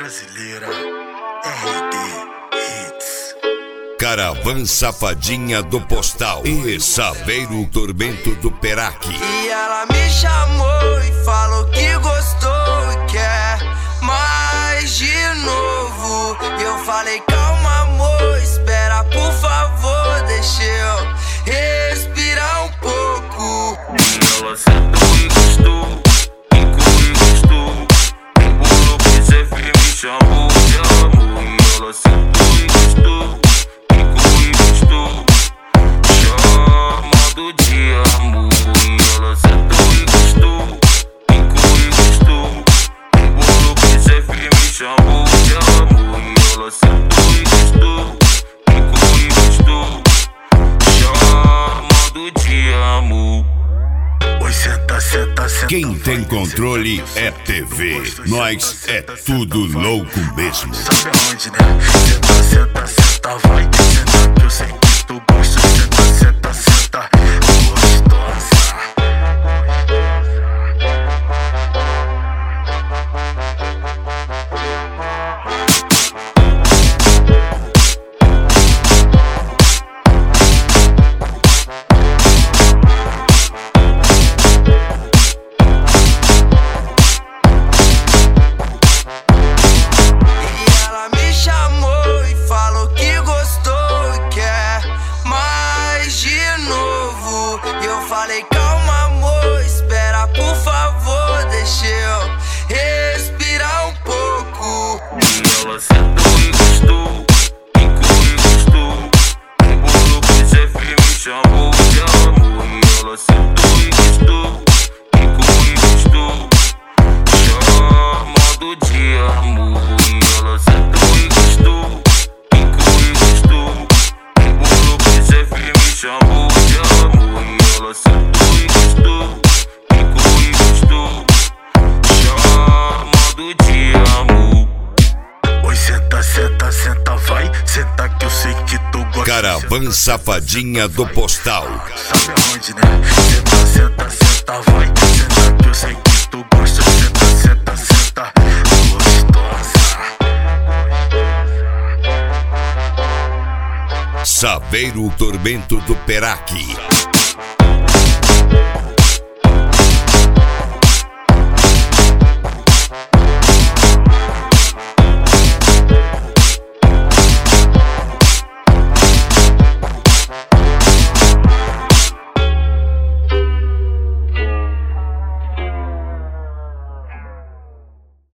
brasileira, RD Hits. Caravan Safadinha do Postal e Saveiro Tormento do Peraque. E ela me chamou e falou que gostou e quer mais de novo. E eu falei, calma amor, espera por favor, deixa eu respirar um pouco. E ela sentou e gostou, ficou e gostou. Embolou pro Zé me chamou de amor. E ela sentou e gostou, ficou e gostou, chamado de amor. E ela sentou e gostou, ficou e gostou. Embolou pro Zé me chamou de amor. E ela sentou e gostou, ficou e gostou, chamado de amor. Oi, senta, senta, senta. Quem tem controle é TV. Nós é tudo louco mesmo. Sabe aonde, né? Senta, senta, senta, vai. Senta que eu sei que tu gosta. Senta, senta, senta, gostosa. Falei, calma amor, espera por favor, deixa eu respirar um pouco. E ela sentou e gostou, ficou e gostou. Embolou pro Zé me chamou de amor. E ela sentou e gostou, ficou e gostou, chamado de amor. E ela sentou e gostou, ficou e gostou. Embolou pro Zé me chamou de amor. E ela sentou e gostou, ficou e gostou, chamado de amor. Oi, senta, senta, senta, vai. Senta que eu sei que tu gosta. Caravan Safadinha do Postal. Sabe aonde, né? Senta, senta, senta, vai. Senta que eu sei que tu gosta. Senta, senta, senta, gostosa. Saveiro Tormento do Peraque.